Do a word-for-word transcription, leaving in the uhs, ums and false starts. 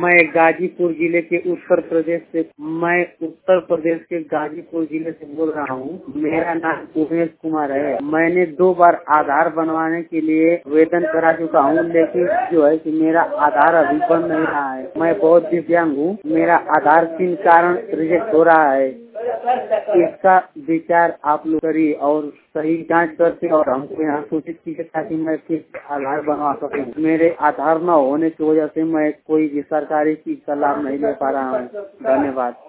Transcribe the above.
मैं गाजीपुर जिले के उत्तर प्रदेश से मैं उत्तर प्रदेश के गाजीपुर जिले से बोल रहा हूँ। मेरा नाम उमेश कुमार है। मैंने दो बार आधार बनवाने के लिए आवेदन करा चुका हूँ, लेकिन जो है कि मेरा आधार अभी बन नहीं रहा है। मैं बहुत दिव्यांग हूँ, मेरा आधार किन कारण रिजेक्ट हो रहा है, इसका विचार आप लोग करिए और सही जांच करके और हमको यहाँ सूचित कीजिए ताकि मैं फिर आधार बनवा सकूँ। मेरे आधार न होने की वजह से मैं कोई भी सरकारी चीज का लाभ नहीं ले पा रहा हूँ। धन्यवाद।